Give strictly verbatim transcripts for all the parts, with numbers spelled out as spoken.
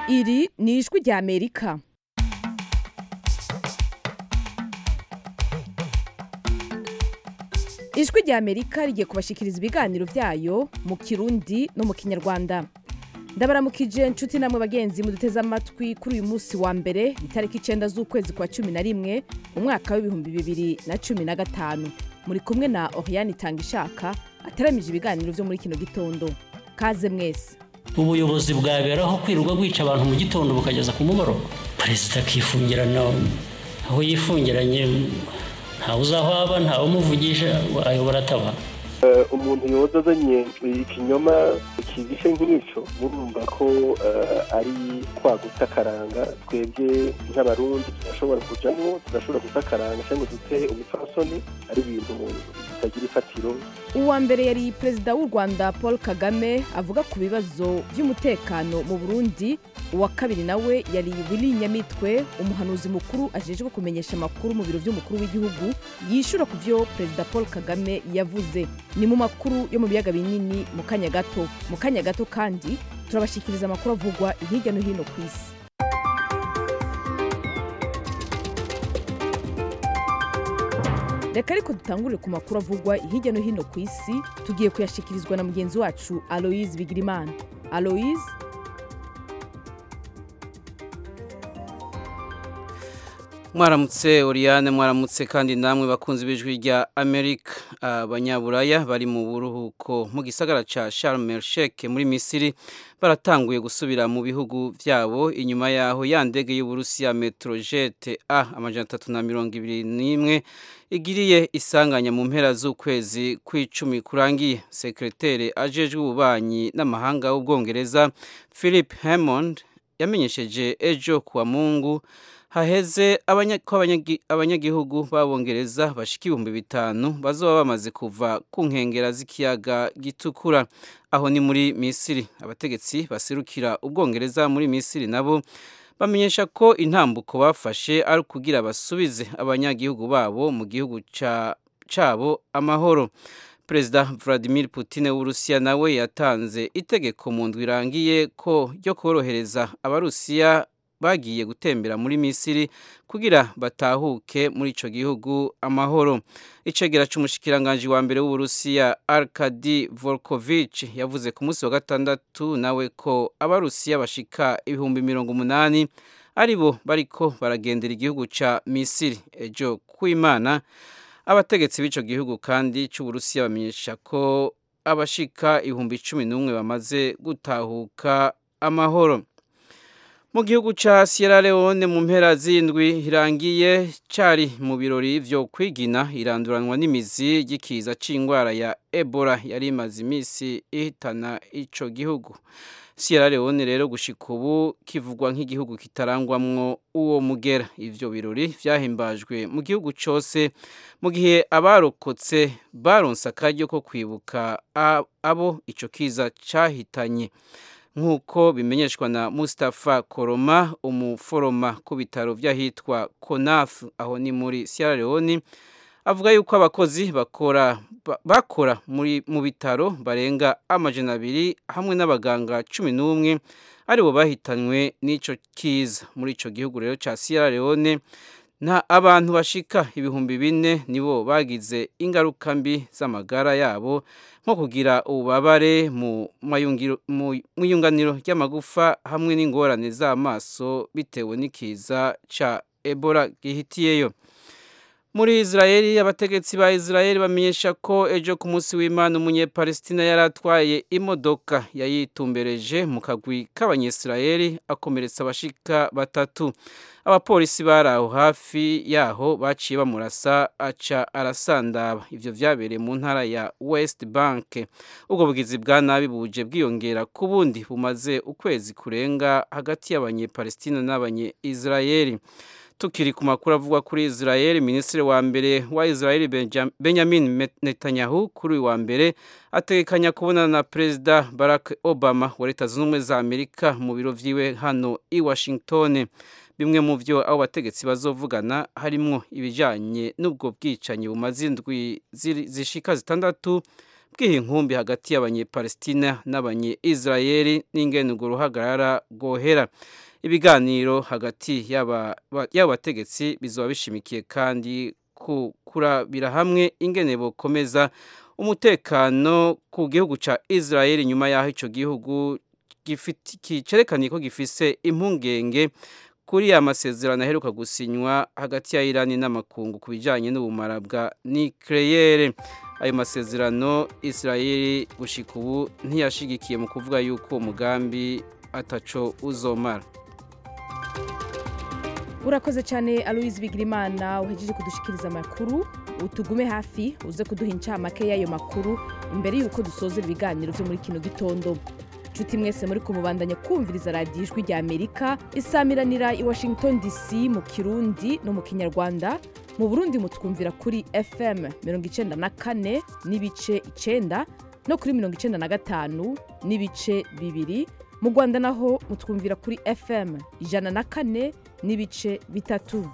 Iri ni ijwi rya Amerika. Ijwi rya Amerika rigiye kubashikiriza ibiganiro vyayo mu Kirundi no mu Kinyarwanda. Ndabaramukije nshuti namwe bagenzi muduteze amatwi kuri uyu munsi wa mbere itariki icenda z'ukwezi kwa cumi na rimwe umwaka w'ibihumbi bibiri na cumi na gatanu. Muri kumwe na Oriane Tangishaka ataramije ibiganiro vyo muri kino gitondo. Kaze mwese. Ubuyobozi bwaberaho kwiruka gwica abantu mu gitondo bukageza ku mugoroba. Perezida akifungirana aho yifungiranye nta uzahwaba nta umuvugisha ayobora ataba. Umuntu yoza azanye ikinyoma kigishe nk'icyo murumva ko ari kwaguta karanga twebwe nk'abarundi turashobora kujamo turashobora gusakaranga cyangwa dute ubupfasoni ari ibintu bitagira ifatiro. Uwa mbere yari Perezida w'u Rwanda Paul Kagame avuga ku bibazo by'umutekano mu Burundi. Uwa kabiri nawe yari Willy Nyamitwe umuhanuzi mukuru ajejwe kumenyesha makuru mu biro by'umukuru w'igihugu yishura ku byo Perezida Paul Kagame yavuze. Ni mu makuru yo mu biyaga binini mu kanya gato mu kanya gato kandi turabashikiriza amakuru avugwa hirya no hino ku isi. Reka ariko dutangurire ku makuru avugwa hirya no hino ku isi tugiye kuyashikirizwa na mugenzi wacu Aloise Bigirimana. Aloise. Mwaramutse Oriane, mwaramutse kandi namwe bakunzi b'ijwi rya Amerika. Abanyaburaya bari mu buruhuko mu gisagara ca Sharm el Sheikh muri Misiri baratanguye gusubira mu bihugu vyabo inyuma yaho ya ndege y'Uburusiya Metrojet A amajana atatu na mirongo ibiri n'imwe igiriye isanganya mu mpera z'ukwezi kw'icumi kurangiye. Sekreteri ajejwe ububanyi n'amahanga w'Ubwongereza Philip Hammond yamenyesheje ejo kuwa Mungu haheze abanyagihugu b'Abongereza bashika ibihumbi bitanu bazoba bamaze kuva ku nkengera z'ikiyaga gitukura aho ni muri Misiri. Abategetsi baserukira Ubwongereza muri Misiri nabo bamenyesha ko intambuko bafashe ari kugira basubize abanyagihugu babo mu gihugu ca cabo amahoro. Perezida Vladimir Putin w'Urusiya nawe yatanze itegeko mu ndwi irangiye ko ryo korohereza abarusiya bagiye gutembera muri Misiri kugira batahuke muri ico gihugu amahoro. Icegera c'umushikiranganje wa mbere w'Uburusiya Arkady Volkovich yavuze ku munsi wa gatandatu nawe ko abarusiya bashika ibihumbi mirongo umunani aribo bariko baragendera igihugu ca Misiri. Ejo kuimana abategetsi b'ico gihugu kandi c'Uburusiya bamenyesha ko abashika ibihumbi cumi n'umwe bamaze gutahuka amahoro. Mu gihugu ca Sierra Leone mu mpera z'indwi hirangiye cari mu birori vyo kwigina iranduranwa n'imizi y'ikiza c'ingwara ya Ebola yari imaze imisi ihitana ico gihugu. Sierra Leone rero gushika ubu kivugwa nk'igihugu kitarangwamwo uwo mugera. Ivyo birori vyahimbajwe mu gihugu cose mu gihe abarokotse baronse akaryo ko kwibuka abo ico kiza cahitanye. Nkuko bimenyeshwa na Mustafa Koroma umuforoma ku bitaro vy'ahitwa Konaf aho ni muri Sierra Leone avuga yuko abakozi bakora bakora muri mu bitaro barenga amajana abiri hamwe n'abaganga cumi n'umwe aribo bahitanywe n'ico kiza. Muri ico gihugu rero ca Sierra Leone nta abantu bashika ibihumbi bine nibo bagize ingaruka mbi z'amagara yabo nko kugira ububabare mu mayunganiro ry'amagufa hamwe n'ingorane z'amaso bitewe n'ikiza ca Ebola gihitiyeyo. Muri Israeli abategetsi ba Israeli bamenyesha ko ejo ku munsi w'Imana umunyepalestina yaratwaye imodoka yayitumbereje mu kagwi k'abanyesirayeli akomeretsa abashika batatu. Abapolisi baraho hafi yaho baciye bamurasa aca arasandaba. Ivyo vyabereye mu ntara ya West Bank. Ubwo bugizi bwa nabi buje bwiyongera ku bundi bumaze ukwezi kurenga hagati y'abanyepalestina n'abanye-Israeli. Tukiri ku makuru avugwa kuri Israeli, Minisitiri wa mbere wa Israeli Benjamin Netanyahu kuri wa mbere ategekanya kubonana na Perezida Barack Obama wa Leta Zunze Ubumwe za Amerika mu biro vyiwe hano i Washington. Bimwe mu vyo abo bategetsi bazovugana harimwo ibijanye n'ubwo bwicanyi bumaze indwi zishika zitandatu bw'inkumbi hagati y'abanyepalestina n'abanye-Israeli n'ingene urwo ruhagarara rwohera. Ibiganiro hagati y'aba y'abategetsi bizoba bishimikiye kandi kurabira hamwe ingene bokomeza umutekano ku gihugu ca Israeli nyuma yaho ico gihugu kicerekaniye ko gifise impungenge kuri ya masezerano aheruka gusinywa hagati ya Iran n'amakungu ku bijanye n'ubumara bwa nucleaire. Ayo masezerano Israeli gushika ubu ntiyashigikiye mu kuvuga yuko umugambi ataco uzomara. Urakoze cyane Aloise Bigirimana uhejeje kudushikiriza amakuru. Utugume hafi uze kuduha incamake y'ayo makuru imbere yuko dusoza ibiganiro byo muri kino gitondo. Nshuti mwese muri kumubandanya kumviriza radiyo Ijwi rya Amerika isamiranira i Washington D C mu Kirundi no mu Kinyarwanda. Mu Burundi mutwumvira kuri F M mirongo icenda na kane n'ibice icenda no kuri mirongo icenda na gatanu n'ibice bibiri. Mu Rwanda naho mutwumvira kuri F M ijana na kane n'ibice bitatu.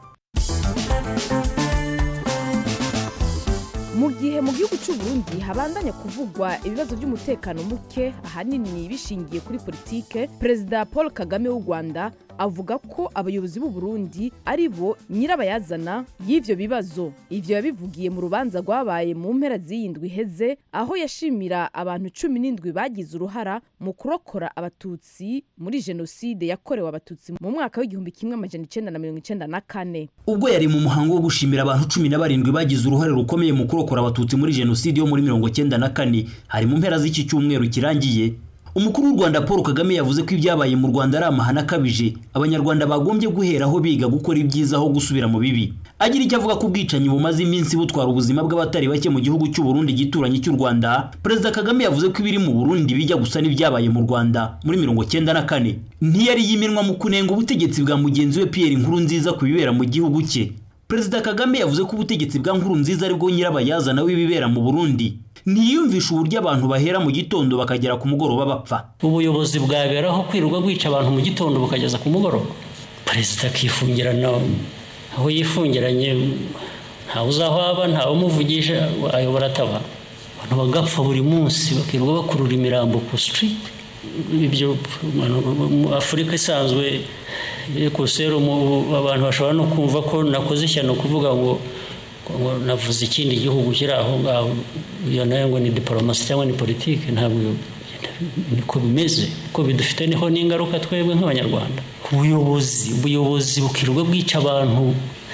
Mu gihe mu gihugu cy'u Burundi habandanya kuvugwa ibibazo by'umutekano muke ahanini bishingiye kuri politike, Perezida Paul Kagame w'u Rwanda avuga ko abayobozi b'u Burundi ari bo nyirabayazana y'ivyo bibazo. Ivyo yabivugiye mu rubanza rwabaye mu mpera z'iyindwi iheze aho yashimira abantu cumi n'indwi bagize uruhara mu kurokora abatutsi muri jenoside yakorewe abatutsi mu mwaka w'igihumbi kimwe amajana icenda na mirongo icenda na kane. Ubwo yari mu muhango wo gushimira abantu cumi na barindwi bagize uruhare rukomeye mu kurokora abatutsi muri jenoside yo muri mirongo icenda na kane hari mu mpera z'iki cyumweru kirangiye, umukuru w'u Rwanda Paul Kagame yavuze ko ibyabaye mu Rwanda ari amahana akabije abanyarwanda bagombye guheraho biga gukora ibyiza aho gusubira mu bibi. Agira icyo avuga ku bwicanyi bumaze iminsi butwara ubuzima bw'abatari bake mu gihugu cy'u Burundi gituranye cy'u Rwanda. Perezida Kagame yavuze ko ibiri mu Burundi bijya gusa n'ibyabaye mu Rwanda muri mirongo icyenda na kane. Ntiyari yiminwa mu kunenga ubutegetsi bwa mugenzi we Pierre Nkurunziza ku bibera mu gihugu cye. Perezida Kagame yavuze ko ubutegetsi bwa Nkurunziza ari bwo nyirabayazana w'ibibera mu Burundi. Ntiyumvisha uburyo abantu bahera mu gitondo bakagera ku mugoroba bapfa. Ubuyobozi bwaberaho kwirirwa bwica abantu mu gitondo bakageza ku mugoroba. Perezida akifungirana aho yifungiranye ntawe uzahwaba ntawe umuvugisha ayobora ataba. Abantu bagapfa buri munsi bakirirwa bakurura imirambo ku street. Ibyo Afurika isanzwe kusero abantu bashobora no kumva ko nakoze ishyano kuvuga ngo navuze ikindi gihugu kiri aho ngaho, iyo nayo ngo ni diplomasi cyangwa ni politike. Ntabwo niko bimeze, ko bidufite niho n'ingaruka twebwe nk'abanyarwanda. Ubuyobozi ubuyobozi bukirirwa bwica abantu,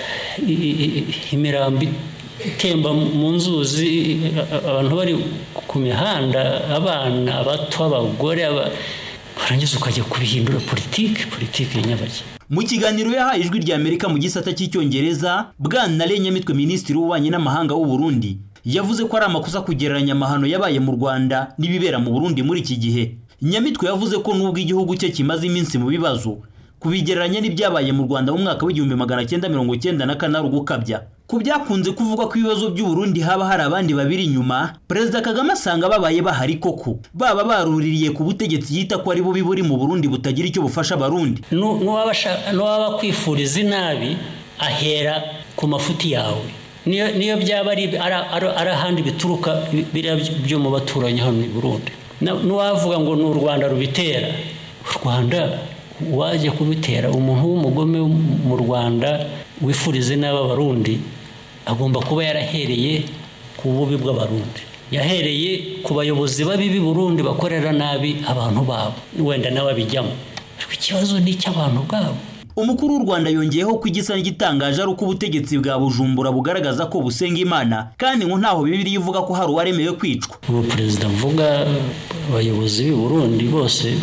imirambi itemba mu nzuzi, abantu bari ku mihanda, abana bato, abagore, barangiza ukajya kubihindura politike politike nyabaki. Mu kiganiro yahaye Ijwi rya Amerika mu gisata cy'icyongereza, Bwana Nyamitwe Minisitiri w'Ububanyi n'Amahanga w'u Burundi yavuze ko ari amakosa kugereranya amahano yabaye mu Rwanda n'ibibera mu Burundi muri iki gihe. Nyamitwe yavuze ko nubwo igihugu cye kimaze iminsi mu bibazo, kubigereranya n'ibyabaye mu Rwanda mu mwaka w'igihumbi magana cyenda mirongo icyenda na kane ari ugukabya. Ku byakunze kuvuga ko ibibazo by'u Burundi haba hari abandi babiri inyuma, Perezida Kagame asanga babaye bahari koko, baba baruririye ku butegetsi yita ko ari bo biburi mu Burundi butagira icyo bufasha abarundi. N'uwaba kwifuriza inabi ahera ku mafuti yawe, niyo niyo byaba ari ari ahandi bituruka byo mu baturanyi hano i Burundi. N'uwavuga ngo n'u Rwanda rubitera, u Rwanda waje kubitera, umuntu w'umugome mu Rwanda wifurize n'aba barundi agomba kuba yarahereye ku bubi bw'abarundi, yahereye ku bayobozi babibi Burundi bakorera nabi abantu babo, wenda nawe bijyamo. Ikibazo ni cy'abantu bwabo. Umukuru w'u Rwanda yongeyeho ko igisa n'igitangaje ari uko ubutegetsi bwa Bujumbura bugaragaza ko busenga Imana, kandi ngo ntaho Bibiliya ivuga ko hari uwaremewe kwicwa. Ubu perezida mvuga abayobozi b'i Burundi bose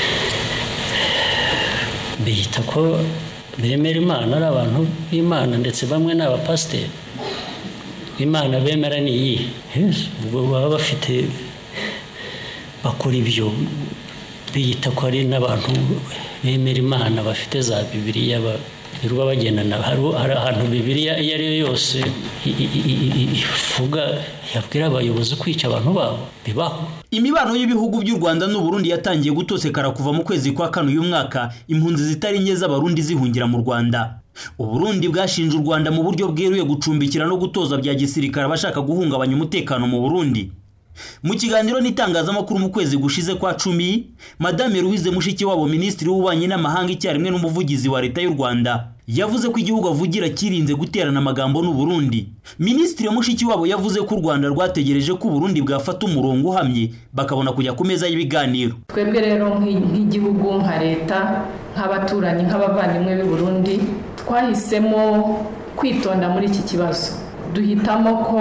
bihita ko bemera Imana, ari abantu b'Imana, ndetse bamwe ni abapasiteri. Imana bemera ni iyi, ubwo baba bafite bakora ibyo biyita ko ari n'abantu bemera Imana bafite za Bibiliya birirwa bagendana. Hari ahantu Bibiliya iyo ari yo yose ivuga yabwira abayobozi kwica abantu babo bibaho. Imibano y'ibihugu by'u Rwanda n'u Burundi yatangiye gutosekara kuva mu kwezi kwa kane uyu mwaka, impunzi zitari nke z'abarundi zihungira mu Rwanda. U Burundi bwashinje u Rwanda mu buryo bweruye gucumbikira no gutoza bya gisirikare abashaka guhungabanya umutekano mu Burundi. Mu kiganiro n'itangazamakuru mu kwezi gushize kwa cumi, Madame Louise Mushikiwabo, Minisitiri w'Ububanyi n'Amahanga icyarimwe n'umuvugizi wa Leta y'u Rwanda, yavuze ko igihugu avugira kirinze guterana amagambo n'u Burundi. Minisitiri Mushikiwabo yavuze ko u Rwanda rwategereje ko u Burundi bwafata umurongo uhamye bakabona kujya ku meza y'ibiganiro. Twebwe rero nk'igihugu, nka leta, nk'abaturanyi, nk'abavandimwe b'u Burundi, twahisemo kwitonda muri iki kibazo. Duhitamo ko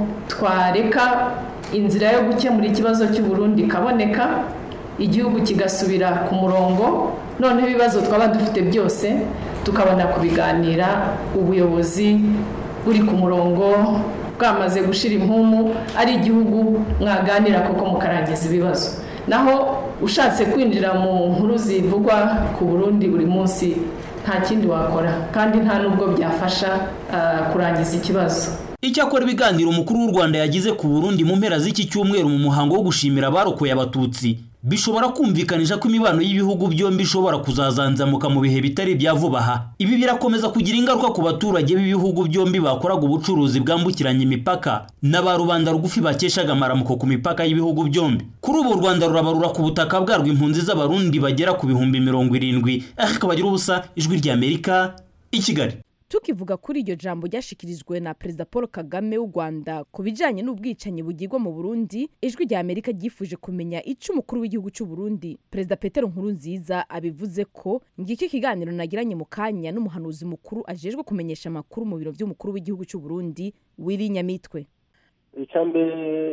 twareka inzira yo gukemura ikibazo cy'u Burundi kaboneka, igihugu kigasubira ku murongo, noneho ibibazo twaba dufite byose tukabona kubiganira, ubuyobozi buri ku murongo, bwamaze gushira impumu, ari igihugu mwaganira koko mukarangiza ibibazo. Naho ushatse kwinjira mu nkuru zivugwa ku Burundi buri munsi, nta kindi wakora kandi nta nubwo byafasha uh, kurangiza ikibazo. Icyakora ibiganiro umukuru w'u Rwanda yagize ku Burundi mu mpera z'iki cyumweru mu muhango wo gushimira abarokoye abatutsi bishobora kumvikanisha ko imibano y'ibihugu byombi ishobora kuzazanzamuka mu bihe bitari bya vuba aha. Ibi birakomeza kugira ingaruka ku baturage b'ibihugu byombi bakoraga ubucuruzi bwambukiranya imipaka n'aba rubanda rugufi bakeshaga amaramuko ku mipaka y'ibihugu byombi. Kuri ubu u Rwanda rurabarura ku butaka bwarwo impunzi z'abarundi bagera ku bihumbi mirongo irindwi. Akabagira ubusa, Ijwi ry'Amerika, i Kigali. Tukivuga kuri iryo jambo ryashikirijwe na Perezida Paul Kagame w'u Rwanda ku bijanye n'ubwicanyi bugirwa mu Burundi, Ijwi ry'Amerika ryifuje kumenya ico umukuru w'igihugu cy'u Burundi Perezida Petero Nkurunziza abivuze ko ngiki kiganiro nagiranye mu kanya n'umuhanuzi mukuru ajejwe kumenyesha amakuru mu biro by'umukuru w'igihugu cy'u Burundi, Willy Nyamitwe. Icyambe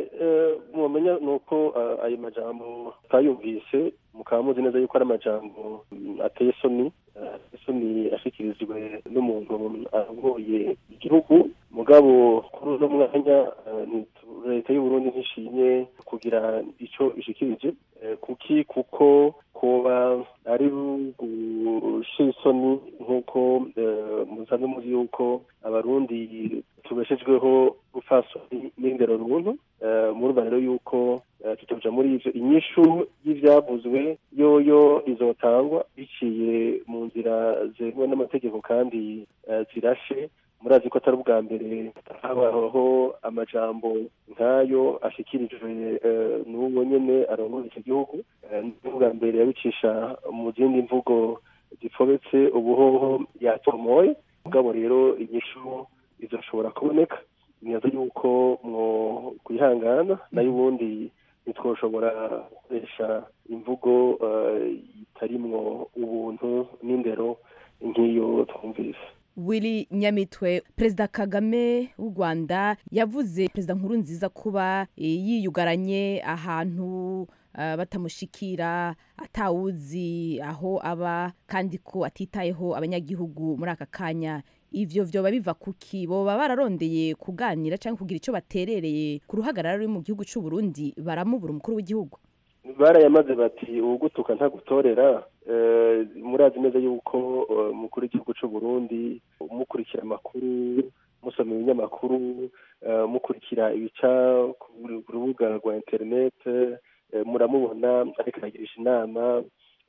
mumenya nuko ayo majambo twayumvise mukaba muzi neza yuko ari amajambo ateye soni isoni ashikirijwe n'umuntu avuye igihugu. Mugabo kuri uno mwanya leta y'u Burundi ntishimye kugira ico ishikirije kuki kuko koba ari gushira isoni nk'uko musanzwe muzi yuko abarundi tubeshejweho gufasoni n'indero runtu. Murumva rero yuko tutoja muri ivyo, inyishu y'ivyavuzwe yoyo izotangwa biciye mu nzira zemewe n'amategeko kandi zirashe. Murazi ko atari ubwa mbere habaho amajambo nk'ayo ashikirijwe n'uwo nyene arongoye iki gihugu. N'ubwa mbere yabicisha mu zindi mvugo zifobetse, ubuhoho yatomoye. Mugabo rero inyishu izoshobora kuboneka, neza yuko mwo kwihangana nayo ubundi nitwoshobora gukoresha imvugo itarimwo ubuntu n'indero nk'iyo twumvise. Willy Nyamitwe, Perezida Kagame w'u Rwanda yavuze Perezida Nkurunziza kuba yiyugaranye ahantu uh, batamushikira, atawuzi aho aba kandi ko atitayeho abanyagihugu muri aka kanya. Ivyo vyoba biva kuki? Boba bararondeye kuganira cyangwa kugira ico baterereye ku ruhagarara ruri mu gihugu cy'u Burundi baramubura umukuru w'igihugu? Barayamaze bati ugutuka ntagutorera. Murazi neza yuko umukuru w'igihugu cy'u Burundi umukurikira amakuru, musoma ibinyamakuru, mukurikira ibica ku rubuga rwa internet, muramubona ariko aragirisha inama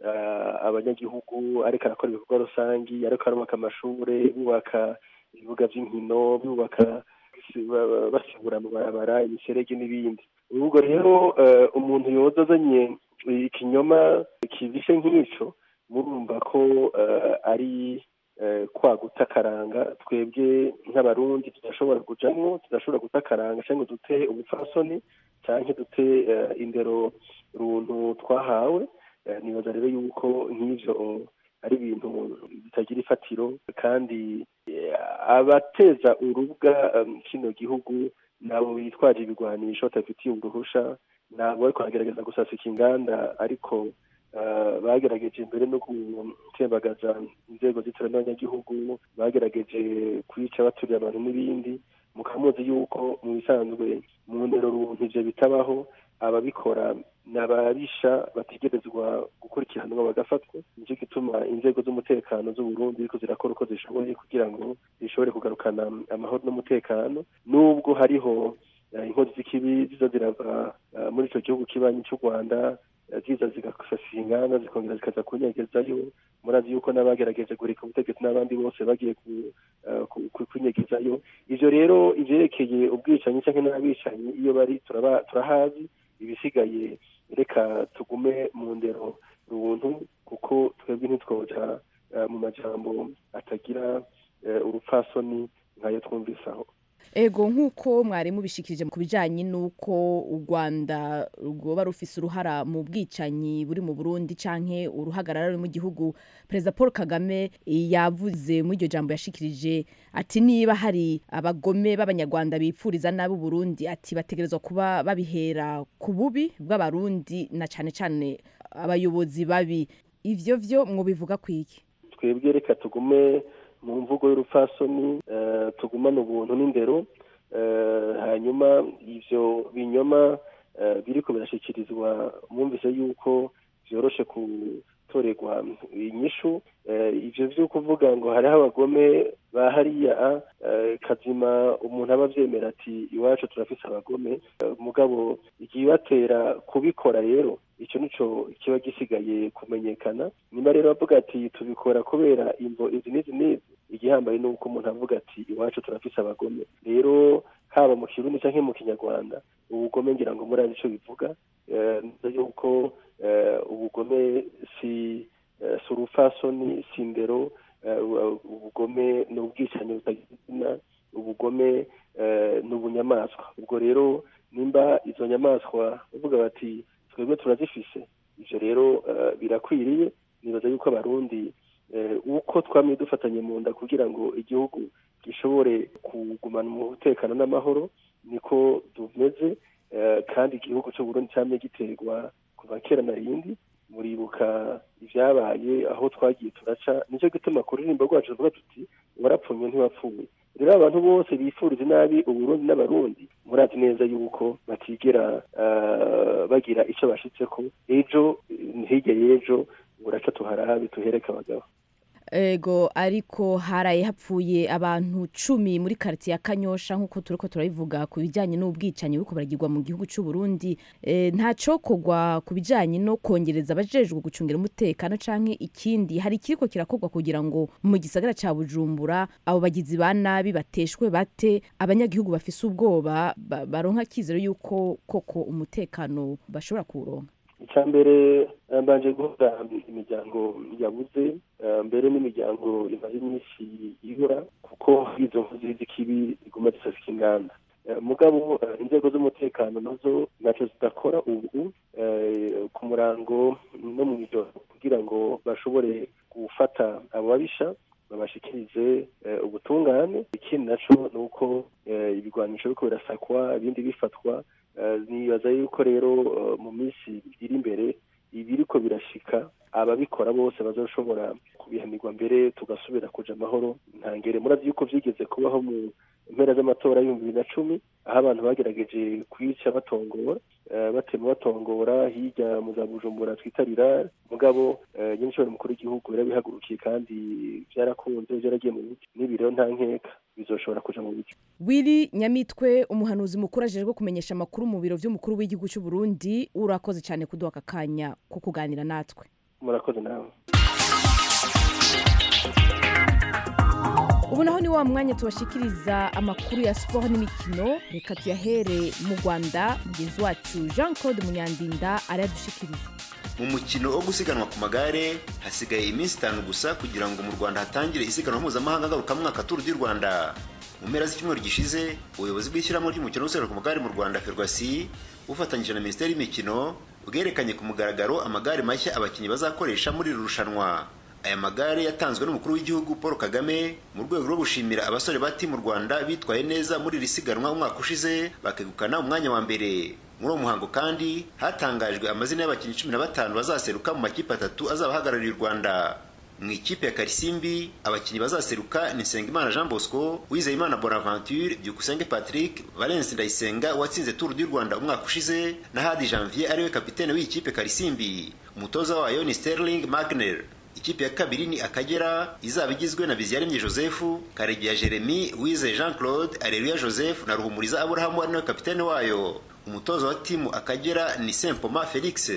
abanyagihugu, ariko arakora ibikorwa rusangi, ariko arubaka amashure, bubaka ibibuga by'inkino, bubaka basibura mu barabara, imiserege n'ibindi. Ubwo rero umuntu yoza azanye ikinyoma kibishe nk'ico, murumva ko ari kwa gutakaranga. Twebwe nk'abarundi tudashobora kujamwo, tudashobora gutakaranga cyangwa dute ubupfasoni cyangwa dute indero runtu twahawe. Nibaza rero yuko nk'ivyo ari ibintu bitagira ifatiro, kandi abateza urubwa kino gihugu nabo bitwaje ibigwanisho batafitiye uruhusha, nabo bariko bagerageza gusasika inganda, ariko bagerageje mbere no gutembagaza inzego z'itora n'abanyagihugu, bagerageje kwica baturiye abantu n'ibindi. Mukamuzi yuko mu bisanzwe mu ndero runtu ivyo bitabaho, ababikora n'ababisha bategerezwa gukurikiranwa bagafatwa. Nicyo gituma inzego z'umutekano z'u Burundi ziriko zirakora uko zishoboye kugira ngo zishobore kugarukana amahoro n'umutekano, nubwo hariho inkozi z'ikibi ziza zirava muri ico gihugu kibanyi cy'u Rwanda ziza zigasasira inganda zikongera zikaza kunyegezayo. Murazi yuko n'abagerageje gurika ubutegetsi n'abandi bose bagiye kunyegezayo. Ivyo rero ivyerekeye ubwicanyi canke n'abicanyi iyo bari turaba turahazi, ibisigaye reka tugume mu ndero runtu kuko twebwe ntitwoja mu majambo atagira urupfasoni nkayo twumvisaho. Ego nk'uko mwari mubishikirije ku bijanye n'uko u Rwanda rwoba rufise uruhara mu bwicanyi buri mu Burundi canke uruhagarara mu gihugu, Perezida Paul Kagame yavuze muri iryo jambo yashikirije ati niba hari abagome b'abanyarwanda bipfuriza nabi Burundi ati bategerezwa kuba babihera ku bubi bw'abarundi na cane cane abayobozi babi. Ivyo vyo mwobivuga kwiki? Twebwe reka tugume mu mvugo y'urupfasoni, uh, tugumana ubuntu n'indero, uh, hanyuma ivyo binyoma uh, biriko birashikirizwa mwumvise yuko vyoroshe gutorerwa inyishu. Uh, ivyo vyo kuvuga ngo hariho abagome ba hariya uh, kazima umuntu aba avyemera ati iwacu turafise abagome, uh, mugabo ikibatera kubikora rero ico nico kiba gisigaye kumenyekana. Nyuma rero bavuga ati tubikora kubera imvo izi n'izi n'izi, igihambaye nuko umuntu avuga ati iwacu turafise abagome. Rero haba mu Kirundi canke mu Kinyarwanda ubugome ngira ngo murazi ico bivuga, uh, yuko uh, ubugome si uh, surufasoni sindero, uh, ubugome n'ubwicanyi butagizina, ubugome uh, n'ubunyamaswa. Ubwo rero nimba izo nyamaswa bavuga bati twebwe turazifise, ivyo rero uh, birakwiriye. Nibaza yuko abarundi uh, uko twamye dufatanye mu nda kugira ngo igihugu gishobore kugumana umutekano n'amahoro niko tumeze, uh, kandi igihugu cyo Burundi cyamye giterwa kuva kera na rindi. Muribuka ivyabaye aho twagiye turaca, nico gituma kuririmba rwacu tuvuga tuti warapfunye ntiwapfuye. Rero abantu bose bifuriza nabi Uburundi n'abarundi murazi neza yuko batigera uh, bagira ico bashitseko. Ejo hirya y'ejo buraca tuharabe tuhereka abagabo. Ego ariko haraye hapfuye abantu cumi muri quartier ya Kanyosha nkuko turiko turabivuga ku bijanye n'ubwicanyi buriko baragirwa mu gihugu cy'u Burundi. E, nta cokogwa ku bijanye no kongereza abajejwe gucungira umutekano canke ikindi hari kiriko kirakogwa kugira ngo mu gisagara ca Bujumbura abo bagizi ba nabi bateshwe bate, abanyagihugu bafise ubwoba baronka kizero yuko koko umutekano bashobora kuronka? Icambere mbanje guhura imiryango yabuze, mbere n'imiryango imaze iminsi ihura kuko izo nkozi z'ikibi ziguma zisasika inganda. Mugabo inzego z'umutekano nazo naco zidakora ubu ku murango no mu ijoro kugira ngo bashobore gufata abo babisha babashikirize ubutungane. Ikindi naco nuko ibigwanisho biko birasakwa ibindi bifatwa. Nibaza yuko rero mu minsi iri imbere ibiriko birashika ababikora bose bazoshobora kubihanirwa, mbere tugasubira kuja amahoro ntangere. Murazi yuko vyigeze kubaho mu mpera z'amatora y'ibihumbi bibiri na cumi aho abantu bagerageje kwica batongora, uh, batema batongora hirya mu za Bujumbura twitarira, mugabo uh, nyenshobora mukuru w'igihugu yarabihagurukiye kandi byarakunze byaragiye mu biti. Nibi rero nta nkeka bizoshobora kuja mu biti. Willy Nyamitwe, umuhanuzi mukuru ajejwe kumenyesha amakuru mu biro vy'umukuru w'igihugu cy'u Burundi, urakoze cyane kuduha akanya ko kuganira natwe. Murakoze nawe. Ubu naho ni wa mwanya tubashikiriza amakuru ya sport n'imikino. Reka tuyahere mu Rwanda, mugenzi wacu Jean Claude Munyandinda aradushikiriza. Mu mukino wo gusiganwa ku magare hasigaye iminsi itanu gusa kugira ngo mu Rwanda hatangire isiganwa mpuzamahanga ngarukamwaka Tour du Rwanda. Mu mpera z'icyumweru gishize ubuyobozi bw'ishyirahamwe ry'umukino w'usiganwa ku magare mu Rwanda Ferwasi bufatanyije na Minisiteri y'Imikino bwerekanye ku mugaragaro amagare mashya abakinnyi bazakoresha muri iri rushanwa. Aya magare yatanzwe n'umukuru w'igihugu Paul Kagame mu rwego rwo gushimira abasore bati mu Rwanda bitwaye neza muri iri siganwa umwaka ushize bakegukana umwanya wa mbere. Muri uwo muhango kandi hatangajwe amazina y'abakinnyi cumi na batanu bazaseruka mu makipe atatu azabahagarariye u Rwanda. Mu ikipe ya Karisimbi abakinnyi bazaseruka ni Nsengimana Jean Bosco, Uwizeyimana Bonaventure, Byukusenge Patrick, Valence Ndayisenga watsinze Tour du Rwanda umwaka ushize na Hadi Janvier ariwe kapitene w'ikipe Karisimbi. Umutoza wayo ni Sterling Magner. Ikipe ya kabiri ni Akagera izaba igizwe na Biziyaremye Joseph, Karegeya Jeremy, Wize Jean Claude, Areruya Joseph na Ruhumuriza Abraham ari nawe kapitene wayo. Umutoza wa timu Akagera ni Sempoma Felix.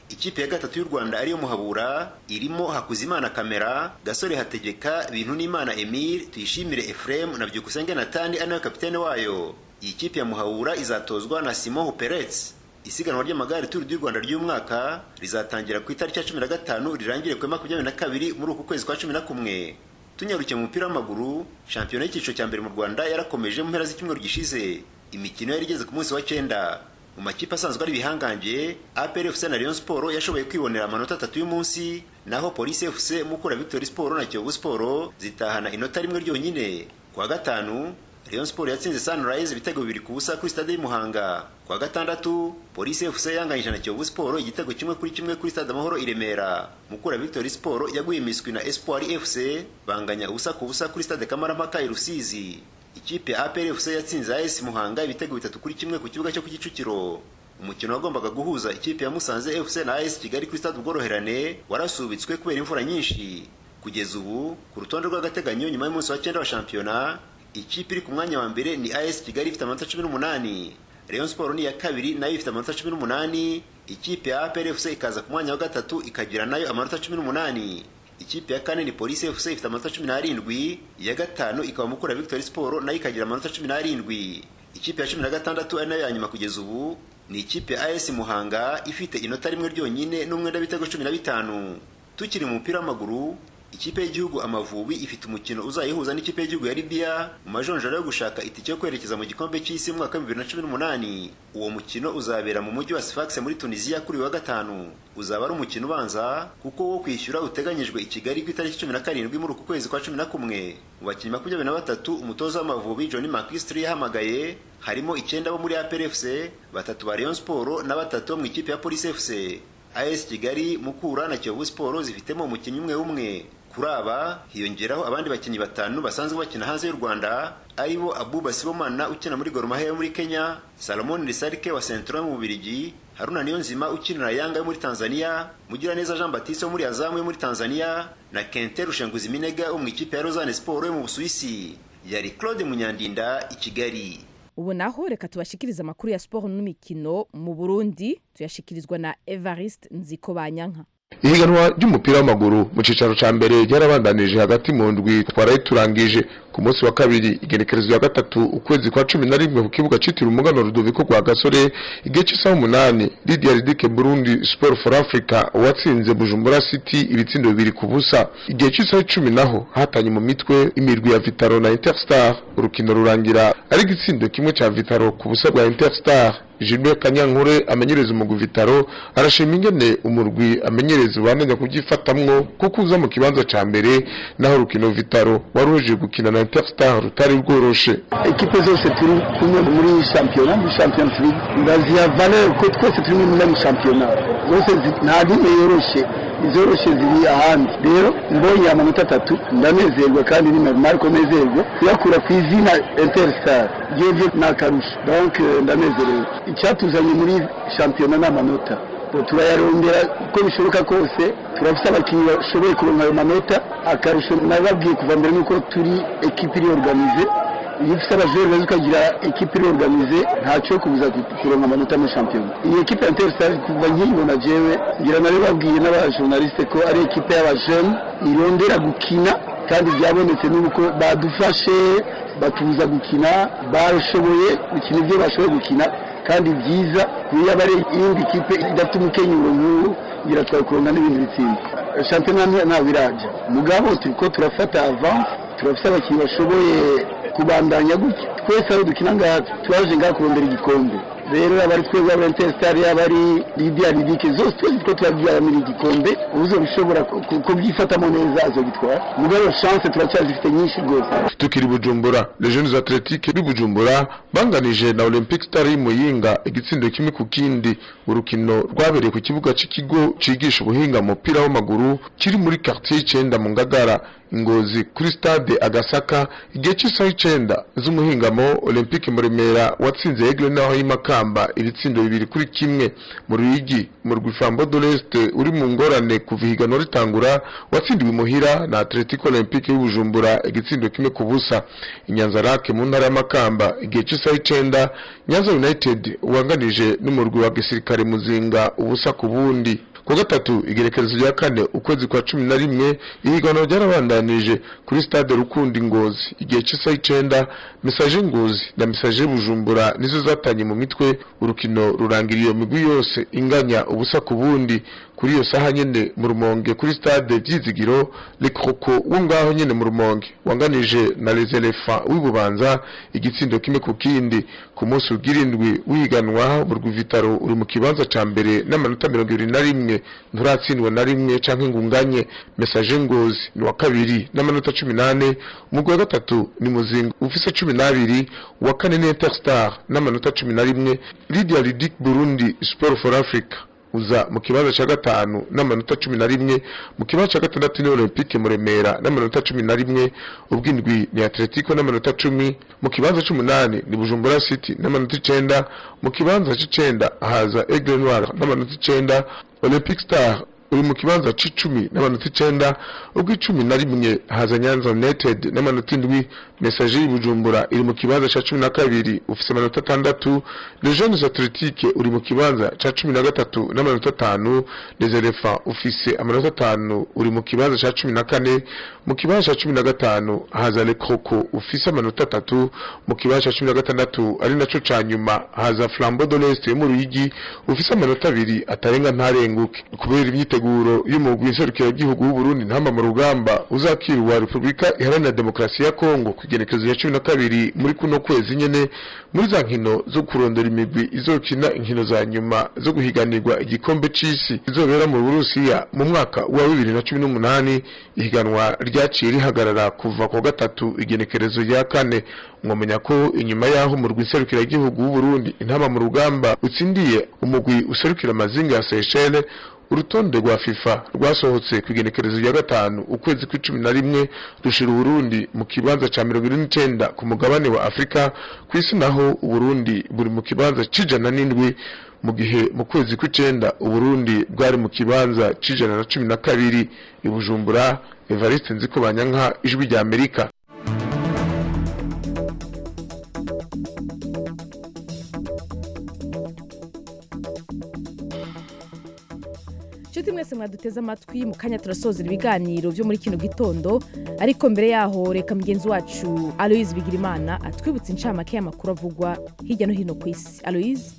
ikipe ya gatatu y'u Rwanda ariyo Muhabura irimo Hakuzimana Kamera, Gasore Hategeka, Bintu n'Imana Emile, Tuyishimire Ephraim na Byukusenge Nathan ari nawe kapitene wayo. Iyi kipe ya Muhabura izatozwa na Simon Perez. Isiganwa ry'amagare Tour du Rwanda ry'umwaka rizatangira ku itariki ya cumi na gatanu rirangire ku makumyabiri na kabiri muri uku kwezi kwa cumi na kumwe. Tunyarukiye mu mupira w'amaguru, shampiyona y'icyiciro cya mbere mu Rwanda yarakomeje mu mpera z'icyumweru gishize. Imikino yari igeze ku munsi wa cyenda. Mu makipe asanzwe ari bihanganje, A P R F C na Rayon Sport yashoboye kwibonera amanota atatu y'umunsi, naho Police F C, Mukura Victory Sport na Kiyovu Sport zitahana inota rimwe ryonyine. Kwa gatanu, Rayon Sport yatsinze Sunrise ibitego bibiri ku busa kuri stade y'Muhanga. Kwa gatandatu, Police F C yanganyije na Kiyovu Sport igitego kimwe kuri kimwe kuri stade Amahoro i Remera. Mukura Victory Sport yaguye imiswi na Espoir F C banganya ubusa ku busa kuri stade Kamarampaka i Rusizi. Ikipe A P R F C yatsinze A S Muhanga ibitego bitatu kuri kimwe ku kibuga cyo ku Kicukiro. Umukino wagombaga guhuza ikipe ya Musanze F C na A S Kigali kuri stade Ubworoherane warasubitswe kubera imvura nyinshi. Kugeza ubu ku rutonde rw'agateganyo nyuma y'umunsi wa cyenda wa shampiyona, ikipe iri ku mwanya wa mbere ni A S Kigali ifite amanota cumi n'umunani, Rayon Sport ni ya kabiri nayo ifite amanota cumi n'umunani, ikipe ya A P R F C ikaza ku mwanya wa gatatu ikagira nayo amanota cumi n'umunani. Ikipe ya kane ni Police F C ifite amanota cumi n'arindwi, iya gatanu ikaba Mukura Victory Sport nayo ikagira amanota cumi n'arindwi. Ikipe ya cumi na gatandatu ari nayo ya nyuma kugeza ubu ni ikipe ya A S Muhanga ifite inota rimwe ryonyine n'umwenda w'ibitego cumi na bitanu. Tukiri mu mupira w'amaguru, ikipe y'igihugu Amavubi ifite umukino uzayihuza n'ikipe y'igihugu ya Libya mu majonjora yo gushaka itike yo kwerekeza mu gikombe cy'isi mu mwaka wa bibiri na cumi n'umunani. Uwo mukino uzabera mu mujyi wa Sfax muri Tunisia kuri wa gatanu. Uzaba ari umukino ubanza kuko wo kwishyura uteganyijwe i Kigali ku itariki cumi na karindwi muri uku kwezi kwa cumi na kumwe. Mu bakinnyi makumyabiri na batatu umutoza w'Amavubi Johnny McKinstry yahamagaye harimo icyenda bo muri A P R F C, batatu ba Rayon Sport na batatu mu ikipe ya Police F C. A S Kigali, Mukura na Kiyovu Sport zifitemo umukinnyi umwe umwe. Kuri aba hiyongeraho abandi bakinnyi batanu basanzwe bakina hanze y'u Rwanda, aribo Abuba Sibomana ukina muri Gor Mahia muri Kenya, Salomon Risarike wa Central mu Bubiligi, Haruna Niyonzima ukinira Yanga muri Tanzania, Mugiraneza Jean Baptiste muri Azam muri Tanzania na Kente Rushenguzi Minega wo mu ikipe ya Lausanne Sport yo mu Busuwisi. Yari Claude Munyandinda i Kigali. Ubu naho reka tubashikiriza amakuru ya sport n'imikino mu Burundi, tuyashikirizwa na Evariste Nzikobanyanka. Ihiganwa ry'umupira w'amaguru mu cicaro ca mbere ryarabandanije hagati mu ndwi twarayiturangije ku munsi wa kabiri igenekerezo ya gatatu ukwezi kwa cumi na rimwe ku kibuga citiriwe umugano Rudoviko kwa Gasore igihe cy'isaha umunani Lydia Ridike Burundi Sport for Africa watsinze Bujumbura City ibitsindo bibiri ku busa. Igihe cy'isaha cumi naho hatanye mu mitwe imirwi ya Vitaro na Interstar, urukino rurangira ari igitsindo kimwe ca Vitaro ku busa bwa Interstar. Gilbert Kanyankure amenyereza umugwi Vitaro arashima ingene umurwi amenyereza ubananya kuvyifatamwo kuko uza mu kibanza ca mbere naho urukino Vitaro waruheje gukina na Interstar rutari rworoshe. Ekipe zose turi kumwe muri championnat muri Champions League ndazi ya valeur ko twese turi muri championnat zose nta rimwe yoroshe, izoroshe ziri ahandi. Rero mbonye amanota atatu ndanezerwa kandi ni normal ko nezerwa yakura ku izina Interstar yeje nakarusha, donc ndanezerewe. Icyatuzanye muri championnat n'amanota turayarondera uko bishoboka kose, turafite abakinnyi bashoboye kuronka ayo manota. Akarusho nababwiye kuva mbere nuko turi equipe iri organize, iyo ufite abajere bazi ukagira equipe iri organize ntacyo kubuza kuronka amanota mu championnat. Iyi equipe ya Interstar kuva nkiyibona jewe ngira nari babwiye n'abajournaliste ko ari equipe y'abajene irondera gukina, kandi byabonetse nuko badufashe batuza gukina, barashoboye gukina ibyo bashoboye gukina kandi byiza. Niyo abari indi kipe idafite umukenyuro nk'ubu ngira twakuronka n'ibindi bitsinda. Championnat nta biraje mugabo turiko turafata avance, turafite abakinnyi bashoboye kubandanya gutya. Twese aho dukina ngaha twaje ngaha kurondera igikombe. Rero abari twebwe aba Interstar y'abari Lydia Ridike zose twese two turabyara muri igikombe, ubuzo bishobora kubyifatamo neza azogitwara. Mugabo chance turacyazifite nyinshi gose. Tukiri Bujumbura, les jeunes athletiques bi Bujumbura banganije na Olympic Star y'Imuyinga igitsindo kimwe ku kindi. Urukino rwabereye ku kibuga c'ikigo cigisha ubuhinga mu mupira w'amaguru kiri muri quartier icenda mu Ngagara Ngozi kuri stade Agasaka. Igihe cy'isaha icenda z'umuhingamo Olympique mu Remera watsinze Aigle naho y'Imakamba ibitsindo bibiri kuri kimwe. Mu Ruyigi mu Rwifambo de l'Est uri mu ngorane kuva higanwa ritangura watsindiwe muhira na Atletico Olympique y'Ubujumbura igitsindo kimwe ku busa. Inyanzarake mu ntara y'Amakamba igihe cy'isaha icenda Nyanza United wanganije n'umurwi wa gisirikare Muzinga ubusa ku bundi. ku gatatu igerekerezo rya kane ukwezi kwa cumi na rimwe ihiganwa ryarabandanije kuri stade Rukundi Ngozi igihe cy'isaha icenda Message Ngozi na Message Bujumbura nizo zatanye mu mitwe urukino rurangira iyo migwi yose inganya ubusa ku bundi kuri iyo saha nyene mu Rumonge kuri stade Vyizigiro Le Croco wo ngaho nyene mu Rumonge wanganije na Les Elephants w'ibubanza igitsindo kimwe ku kindi ku munsi ugirindwi wiganwa mu Rwivitaro uri mu kibanza ca mbere n'amanota mirongo ibiri na rimwe nturatsindwa na rimwe canke ngunganye Message Ngozi ni wa kabiri n'amanota cumi nane umugwi wa gatatu ni Muzinga ufise cumi n'abiri wa kane ni Interstar n'amanota cumi na rimwe Lydia Ridic Burundi Sport for Africa uza mu kibanza ca gatanu n'amanota cumi na rimwe mu kibanza ca gatandatu ni Olympique Muremera n'amanota cumi na rimwe ubwindwi ni Atletico n'amanota cumi mu kibanza c'umunani ni Bujumbura City n'amanota icenda mu kibanza c'icenda haza Aigle Noir n'amanota icenda Olympic Star uri mu kibanza c'icumi n'amanota icenda ubw'icumi na rimwe haza Nyanza United n'amanota indwi Message y'Ibujumbura iri mu kibanza ca cumi na kabiri ufise amanota atandatu Les Jeunes Athletiques uri mu kibanza ca cumi na gatatu n'amanota atanu Les Elephants ufise amanota atanu uri mu kibanza ca cumi na kane mu kibanza ca cumi na gatanu haza Le Croco ufise amanota atatu mu kibanza ca cumi na gatandatu ari naco ca nyuma haza Flambeau de l'Est yo mu Ruyigi ufise amanota abiri atarenga ntarenguke kubera imyiteguro y'umugwi nserukiragihugu w'u Burundi ntamba mu rugamba uzakirwa Republika Iharanira Demokarasi ya Kongo kugenekezo ya cumi na kabiri muri kuno kwezi nyene muri za nkino zo kurondera imigwi izokina inkino za nyuma zo guhiganirwa igikombe c'isi izobera mu Burusiya mu mwaka wa bibiri na cumi n'umunani ihiganwa ryaciye rihagarara kuva ku gatatu igenekerezo ya kane mwomenya ko inyuma yaho mu rw'iserukiragihugu w'u Burundi intama mu rugamba utsindiye umugwi userukira amazinga ya Seychelles urutonde rwa FIFA rwasohotse kwigenekerezo ya gatanu ukwezi kw'icumi na rimwe rushira Burundi mu kibanza ca mirongo ine n'icenda ku mugabane wa Afrika kw'isi naho Burundi buri mu kibanza c'ijana n'indwi mu gihe mu kwezi kw'icenda Burundi bwari mu kibanza c'ijana na cumi na kabiri i Bujumbura. Evariste Nzikobanyanka, Ijwi rya Amerika. Chuti mwese mwaduteze amatwi mu kanya turasozera ibiganiro byo muri kino gitondo, ariko mbere yaho reka mugenzi wacu Aloise Bigirimana atwibutse incamake y'amakuru avugwa hirya no hino ku isi. Aloise.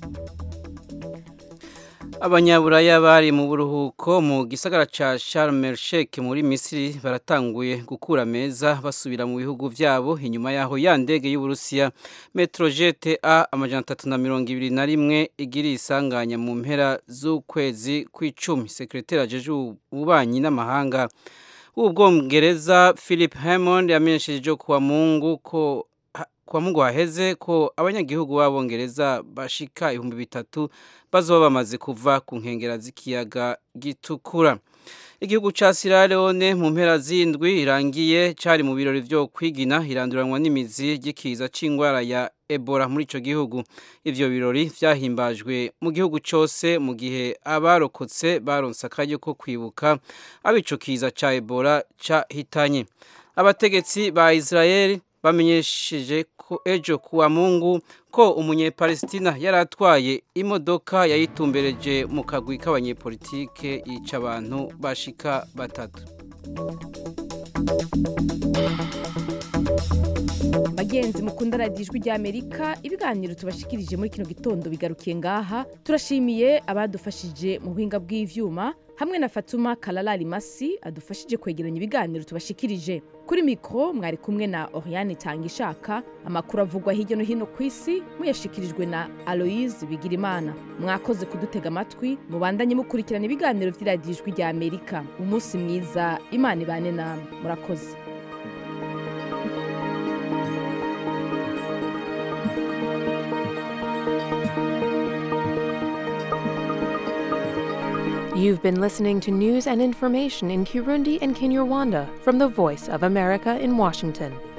Abanyaburaya bari mu buruhuko mu gisagara ca Sharm el Sheikh muri Misiri baratanguye gukura meza basubira mu bihugu vyabo inyuma yaho ya ndege y'Uburusiya Metrojet A amajana atatu na mirongo ibiri na rimwe igiri isanganya mu mpera z'ukwezi kw'icumi. Sekretari ajeje ububanyi n'amahanga w'Ubwongereza Philip Hammond yamenyesheje kuwa Mungu ko kwa Mungu haheze ko abanyagihugu b'Abongereza bashika ibihumbi bitatu bazoba bamaze kuva ku nkengera z'ikiyaga gitukura. Igihugu ca Sierra Leone mu mpera z'indwi irangiye cari mu birori vyo kwigina iranduranwa n'imizi gikiza c'ingwara ya Ebola muri ico gihugu. Ivyo birori vyahimbajwe mu gihugu cose mu gihe abarokotse baronse akaryo ko kwibuka abico kiza ca Ebola cahitanye. Abategetsi ba Israel bamenyesheje ko ejo kuwa Mungu ko umunyepalestina yaratwaye imodoka yayitumbereje mu kagwi k'abanyepolitike yica abantu bashika batatu. Bagenzi mukunda radio Ijwi rya Amerika, ibiganiro tubashikirije muri kino gitondo bigarukiye ngaha. Turashimiye abadufashije mu buhinga bw'ivyuma hamwe na Fatuma Kalalali Masi adufashije kwegeranya ibiganiro tubashikirije. Kuri mikro mwari kumwe na Oriane Tangishaka. Amakuru avugwa hirya no hino kw'isi muyashikirijwe na Aloise Bigirimana. Mwakoze kudutega amatwi, mubandanye mukurikirana ibiganiro vy'iradio Ijwi rya Amerika. Umunsi mwiza, Imana ibane namwe. Murakoze. You've been listening to news and information in Kirundi and Kinyarwanda from the Voice of America in Washington.